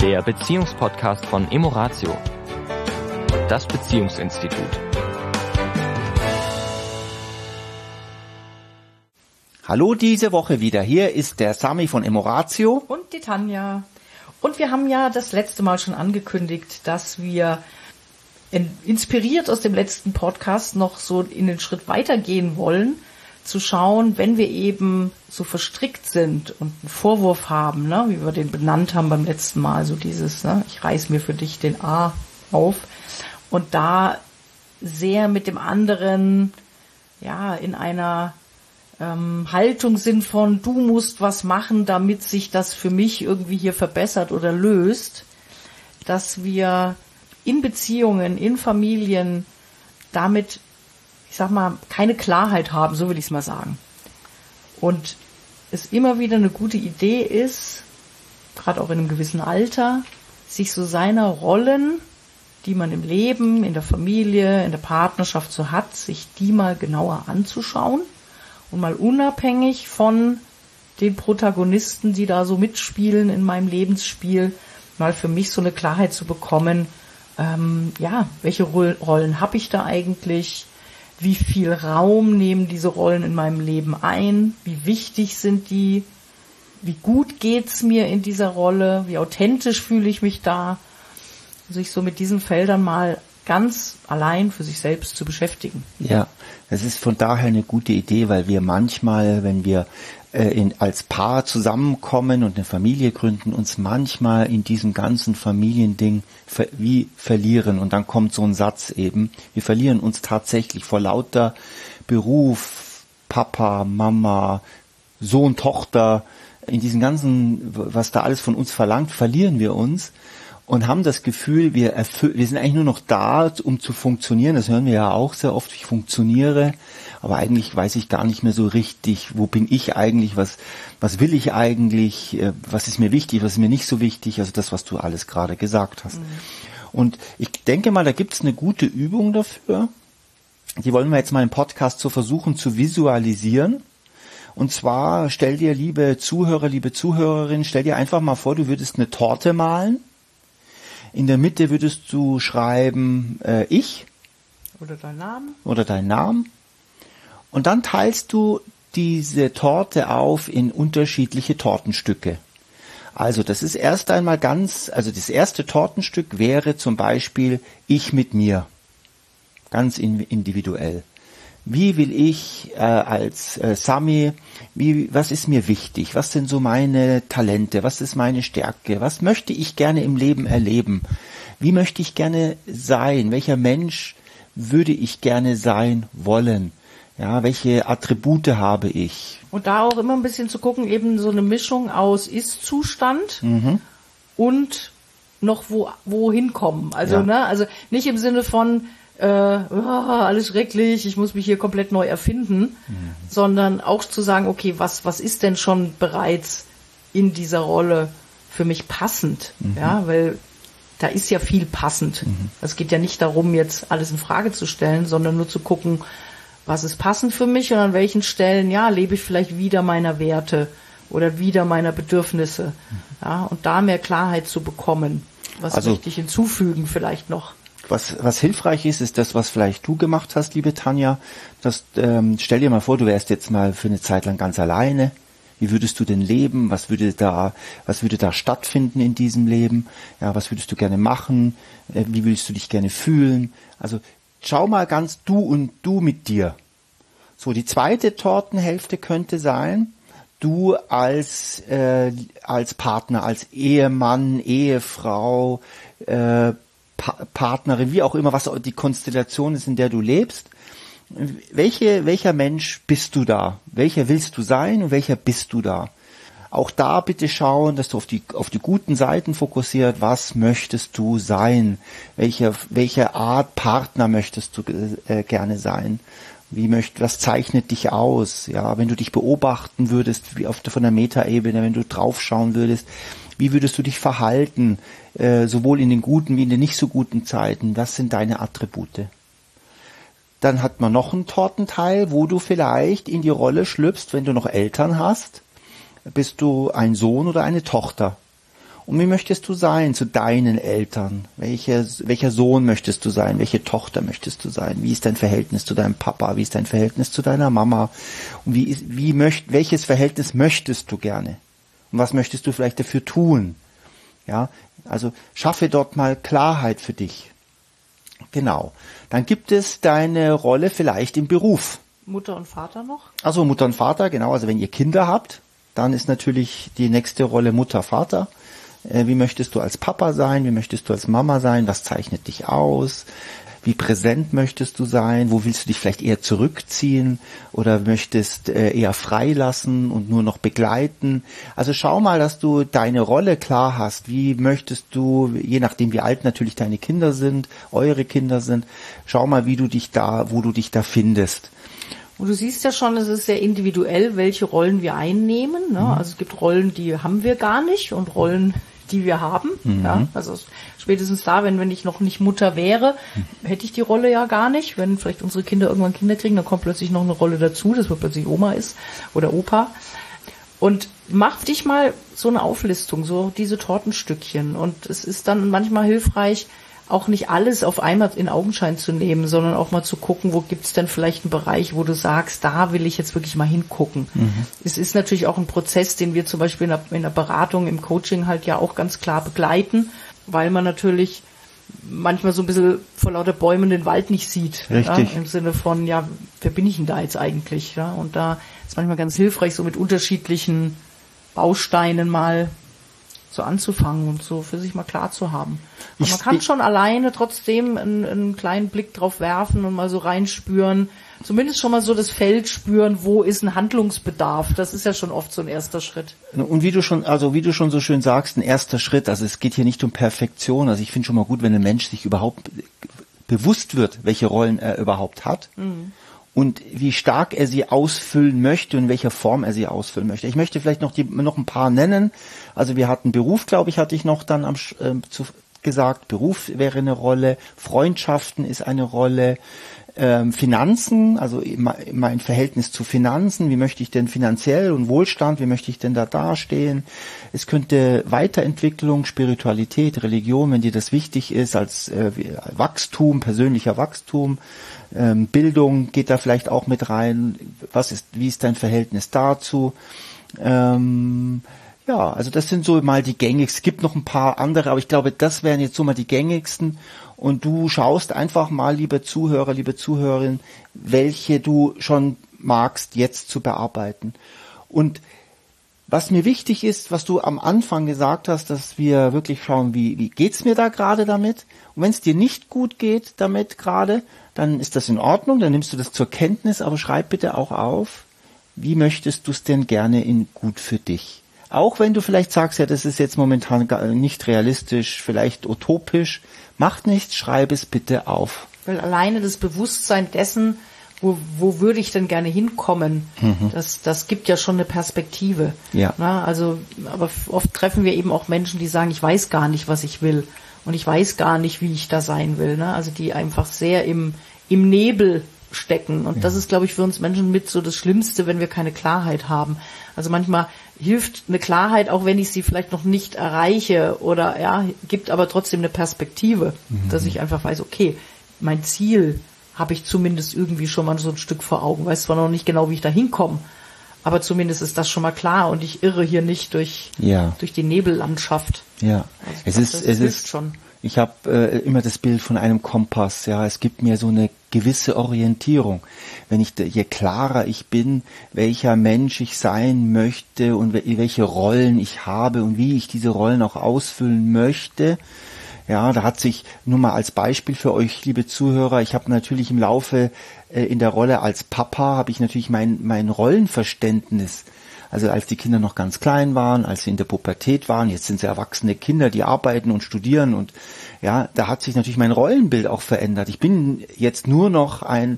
Der Beziehungspodcast von Emoratio, das Beziehungsinstitut. Hallo, diese Woche wieder. Hier ist der Sami von Emoratio. Und die Tanja. Und wir haben ja das letzte Mal schon angekündigt, dass wir inspiriert aus dem letzten Podcast noch so in den Schritt weitergehen wollen, zu schauen, wenn wir eben so verstrickt sind und einen Vorwurf haben, ne, wie wir den benannt haben beim letzten Mal, so dieses, ne, ich reiß mir für dich den A auf und da sehr mit dem anderen, ja, in einer Haltung sind von, du musst was machen, damit sich das für mich irgendwie hier verbessert oder löst, dass wir in Beziehungen, in Familien damit, ich sag mal, keine Klarheit haben, so will ich es mal sagen. Und es immer wieder eine gute Idee ist, gerade auch in einem gewissen Alter, sich so seiner Rollen, die man im Leben, in der Familie, in der Partnerschaft so hat, sich die mal genauer anzuschauen und mal unabhängig von den Protagonisten, die da so mitspielen in meinem Lebensspiel, mal für mich so eine Klarheit zu bekommen, welche Rollen habe ich da eigentlich? Wie viel Raum nehmen diese Rollen in meinem Leben ein? Wie wichtig sind die? Wie gut geht's mir in dieser Rolle? Wie authentisch fühle ich mich da? Sich so mit diesen Feldern mal ganz allein für sich selbst zu beschäftigen. Ja, das ist von daher eine gute Idee, weil wir manchmal, wenn wir als Paar zusammenkommen und eine Familie gründen, uns manchmal in diesem ganzen Familiending wie verlieren. Und dann kommt so ein Satz eben, wir verlieren uns tatsächlich vor lauter Beruf, Papa, Mama, Sohn, Tochter, in diesem ganzen, was da alles von uns verlangt, verlieren wir uns und haben das Gefühl, wir sind eigentlich nur noch da, um zu funktionieren. Das hören wir ja auch sehr oft, ich funktioniere, aber eigentlich weiß ich gar nicht mehr so richtig, wo bin ich eigentlich, was will ich eigentlich, was ist mir wichtig, was ist mir nicht so wichtig, also das, was du alles gerade gesagt hast. Mhm. Und ich denke mal, da gibt es eine gute Übung dafür, die wollen wir jetzt mal im Podcast so versuchen zu visualisieren. Und zwar stell dir, liebe Zuhörer, liebe Zuhörerin, stell dir einfach mal vor, du würdest eine Torte malen. In der Mitte würdest du schreiben, ich. Oder dein Namen. Und dann teilst du diese Torte auf in unterschiedliche Tortenstücke. Also das ist erst einmal das erste Tortenstück wäre zum Beispiel ich mit mir. Ganz individuell. Wie will ich als Sami, was ist mir wichtig? Was sind so meine Talente? Was ist meine Stärke? Was möchte ich gerne im Leben erleben? Wie möchte ich gerne sein? Welcher Mensch würde ich gerne sein wollen? Ja, welche Attribute habe ich? Und da auch immer ein bisschen zu gucken, eben so eine Mischung aus Ist-Zustand und noch wohin kommen. Also, ja. Also nicht im Sinne von alles schrecklich, ich muss mich hier komplett neu erfinden, sondern auch zu sagen, okay, was ist denn schon bereits in dieser Rolle für mich passend? Ja, weil da ist ja viel passend. Es geht ja nicht darum, jetzt alles in Frage zu stellen, sondern nur zu gucken, was ist passend für mich und an welchen Stellen, ja, lebe ich vielleicht wieder meiner Werte oder wieder meiner Bedürfnisse. Ja, und da mehr Klarheit zu bekommen. Was möchte ich hinzufügen vielleicht noch? Was hilfreich ist das, was vielleicht du gemacht hast, liebe Tanja. Stell dir mal vor, du wärst jetzt mal für eine Zeit lang ganz alleine. Wie würdest du denn leben? Was würde da stattfinden in diesem Leben? Ja, was würdest du gerne machen? Wie würdest du dich gerne fühlen? Also schau mal ganz du und du mit dir. So, die zweite Tortenhälfte könnte sein, du als Partner, als Ehemann, Ehefrau, Partnerin, wie auch immer, was die Konstellation ist, in der du lebst. Welcher Mensch bist du da? Welcher willst du sein und welcher bist du da? Auch da bitte schauen, dass du auf die guten Seiten fokussiert. Was möchtest du sein? Welche Art Partner möchtest du gerne sein? Was zeichnet dich aus? Ja, wenn du dich beobachten würdest, wie von der Metaebene, wenn du draufschauen würdest, wie würdest du dich verhalten, sowohl in den guten wie in den nicht so guten Zeiten? Was sind deine Attribute? Dann hat man noch einen Tortenteil, wo du vielleicht in die Rolle schlüpfst, wenn du noch Eltern hast, bist du ein Sohn oder eine Tochter. Und wie möchtest du sein zu deinen Eltern? Welcher Sohn möchtest du sein? Welche Tochter möchtest du sein? Wie ist dein Verhältnis zu deinem Papa? Wie ist dein Verhältnis zu deiner Mama? Und welches Verhältnis möchtest du gerne? Und was möchtest du vielleicht dafür tun? Ja, also schaffe dort mal Klarheit für dich. Genau. Dann gibt es deine Rolle vielleicht im Beruf. Mutter und Vater noch? Also Mutter und Vater, genau. Also wenn ihr Kinder habt, dann ist natürlich die nächste Rolle Mutter, Vater. Wie möchtest du als Papa sein? Wie möchtest du als Mama sein? Was zeichnet dich aus? Wie präsent möchtest du sein? Wo willst du dich vielleicht eher zurückziehen oder möchtest eher freilassen und nur noch begleiten? Also schau mal, dass du deine Rolle klar hast. Wie möchtest du, je nachdem wie alt natürlich deine Kinder sind, eure Kinder sind, schau mal, wo du dich da findest. Und du siehst ja schon, es ist sehr individuell, welche Rollen wir einnehmen. Ne? Also es gibt Rollen, die haben wir gar nicht und Rollen, die wir haben. Ja? Also spätestens da, wenn ich noch nicht Mutter wäre, hätte ich die Rolle ja gar nicht. Wenn vielleicht unsere Kinder irgendwann Kinder kriegen, dann kommt plötzlich noch eine Rolle dazu, dass man plötzlich Oma ist oder Opa. Und mach dich mal so eine Auflistung, so diese Tortenstückchen. Und es ist dann manchmal hilfreich, auch nicht alles auf einmal in Augenschein zu nehmen, sondern auch mal zu gucken, wo gibt's denn vielleicht einen Bereich, wo du sagst, da will ich jetzt wirklich mal hingucken. Es ist natürlich auch ein Prozess, den wir zum Beispiel in der Beratung, im Coaching halt ja auch ganz klar begleiten, weil man natürlich manchmal so ein bisschen vor lauter Bäumen den Wald nicht sieht. Richtig. Ja, im Sinne von, ja, wer bin ich denn da jetzt eigentlich? Ja? Und da ist manchmal ganz hilfreich, so mit unterschiedlichen Bausteinen mal so anzufangen und so für sich mal klar zu haben. Aber man kann schon alleine trotzdem einen kleinen Blick drauf werfen und mal so reinspüren, zumindest schon mal so das Feld spüren, wo ist ein Handlungsbedarf. Das ist ja schon oft so ein erster Schritt. Und wie du schon so schön sagst, ein erster Schritt, also es geht hier nicht um Perfektion. Also ich finde schon mal gut, wenn ein Mensch sich überhaupt bewusst wird, welche Rollen er überhaupt hat. Und wie stark er sie ausfüllen möchte und in welcher Form er sie ausfüllen möchte. Ich möchte vielleicht noch ein paar nennen. Also wir hatten Beruf, glaube ich, hatte ich noch dann gesagt. Beruf wäre eine Rolle, Freundschaften ist eine Rolle, Finanzen, also mein Verhältnis zu Finanzen, wie möchte ich denn finanziell und Wohlstand, wie möchte ich denn da dastehen? Es könnte Weiterentwicklung, Spiritualität, Religion, wenn dir das wichtig ist, als Wachstum, persönlicher Wachstum, Bildung geht da vielleicht auch mit rein. Wie ist dein Verhältnis dazu? Ja, also das sind so mal die gängigsten. Es gibt noch ein paar andere, aber ich glaube, das wären jetzt so mal die gängigsten. Und du schaust einfach mal, liebe Zuhörer, liebe Zuhörerin, welche du schon magst, jetzt zu bearbeiten. Und was mir wichtig ist, was du am Anfang gesagt hast, dass wir wirklich schauen, wie geht's mir da gerade damit? Und wenn es dir nicht gut geht damit gerade, dann ist das in Ordnung, dann nimmst du das zur Kenntnis, aber schreib bitte auch auf, wie möchtest du es denn gerne gut für dich? Auch wenn du vielleicht sagst, ja, das ist jetzt momentan nicht realistisch, vielleicht utopisch, macht nichts, schreib es bitte auf. Weil alleine das Bewusstsein dessen, wo würde ich denn gerne hinkommen, das gibt ja schon eine Perspektive. Ja. Na, also, aber oft treffen wir eben auch Menschen, die sagen, ich weiß gar nicht, was ich will. Und ich weiß gar nicht, wie ich da sein will. Ne? Also die einfach sehr im Nebel stecken. Und das ist, glaube ich, für uns Menschen mit so das Schlimmste, wenn wir keine Klarheit haben. Also manchmal hilft eine Klarheit, auch wenn ich sie vielleicht noch nicht erreiche oder ja, gibt aber trotzdem eine Perspektive, dass ich einfach weiß, okay, mein Ziel habe ich zumindest irgendwie schon mal so ein Stück vor Augen. Weiß zwar noch nicht genau, wie ich da hinkomme, aber zumindest ist das schon mal klar und ich irre hier nicht durch die Nebellandschaft. Ja, also es hilft schon. Ich habe immer das Bild von einem Kompass. Ja, es gibt mir so eine gewisse Orientierung. Je klarer ich bin, welcher Mensch ich sein möchte und welche Rollen ich habe und wie ich diese Rollen auch ausfüllen möchte. Ja, da hat sich nur mal als Beispiel für euch, liebe Zuhörer, ich habe natürlich im Laufe in der Rolle als Papa habe ich natürlich mein Rollenverständnis. Also als die Kinder noch ganz klein waren, als sie in der Pubertät waren, jetzt sind sie erwachsene Kinder, die arbeiten und studieren und ja, da hat sich natürlich mein Rollenbild auch verändert. Ich bin jetzt nur noch ein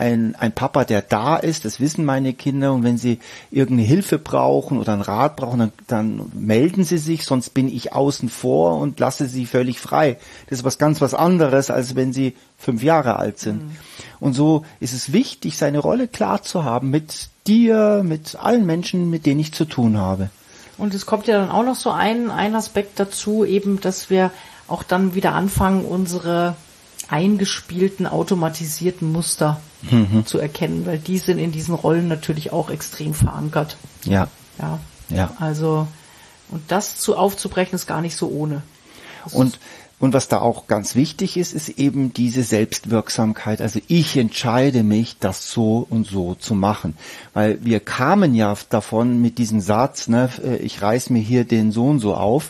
Papa, der da ist, das wissen meine Kinder und wenn sie irgendeine Hilfe brauchen oder einen Rat brauchen, dann melden sie sich, sonst bin ich außen vor und lasse sie völlig frei. Das ist was anderes, als wenn sie 5 Jahre alt sind. Und so ist es wichtig, seine Rolle klar zu haben mit dir, mit allen Menschen, mit denen ich zu tun habe. Und es kommt ja dann auch noch so ein Aspekt dazu, eben, dass wir auch dann wieder anfangen, unsere eingespielten, automatisierten Muster zu erkennen, weil die sind in diesen Rollen natürlich auch extrem verankert. Ja. Also, und das aufzubrechen ist gar nicht so ohne. Und was da auch ganz wichtig ist, ist eben diese Selbstwirksamkeit. Also ich entscheide mich, das so und so zu machen. Weil wir kamen ja davon mit diesem Satz, ne, ich reiß mir hier den so und so auf.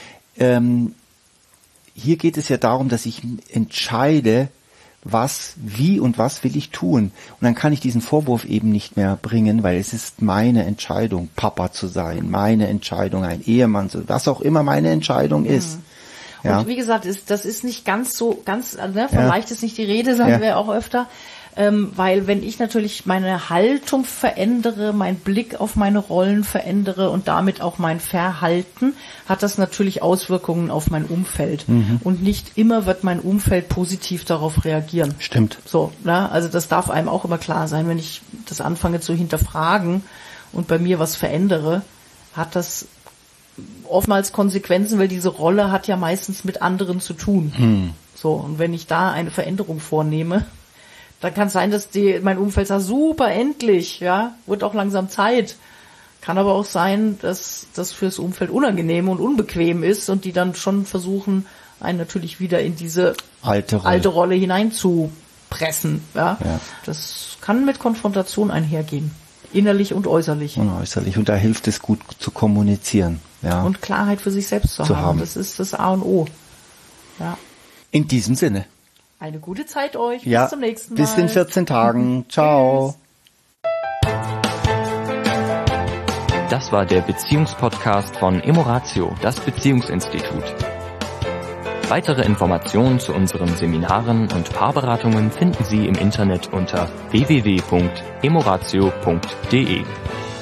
Hier geht es ja darum, dass ich entscheide, wie und was will ich tun. Und dann kann ich diesen Vorwurf eben nicht mehr bringen, weil es ist meine Entscheidung, Papa zu sein, meine Entscheidung, ein Ehemann zu sein, was auch immer meine Entscheidung ist. Ja. Und wie gesagt, das ist nicht von leicht ist nicht die Rede, sagen wir auch öfter, weil wenn ich natürlich meine Haltung verändere, meinen Blick auf meine Rollen verändere und damit auch mein Verhalten, hat das natürlich Auswirkungen auf mein Umfeld. Und nicht immer wird mein Umfeld positiv darauf reagieren. Stimmt. So, ne? Also das darf einem auch immer klar sein, wenn ich das anfange zu hinterfragen und bei mir was verändere, hat das oftmals Konsequenzen, weil diese Rolle hat ja meistens mit anderen zu tun. So, und wenn ich da eine Veränderung vornehme, dann kann es sein, dass mein Umfeld sagt, super, endlich, ja, wird auch langsam Zeit. Kann aber auch sein, dass das fürs Umfeld unangenehm und unbequem ist und die dann schon versuchen, einen natürlich wieder in diese alte Rolle hineinzupressen. Ja. Das kann mit Konfrontation einhergehen. Innerlich und äußerlich. Und da hilft es gut zu kommunizieren. Ja. Und Klarheit für sich selbst zu haben. Das ist das A und O. Ja. In diesem Sinne. Eine gute Zeit euch. Ja, bis zum nächsten Mal. Bis in 14 Tagen. Ciao. Das war der Beziehungspodcast von Emoratio, das Beziehungsinstitut. Weitere Informationen zu unseren Seminaren und Paarberatungen finden Sie im Internet unter www.emoratio.de.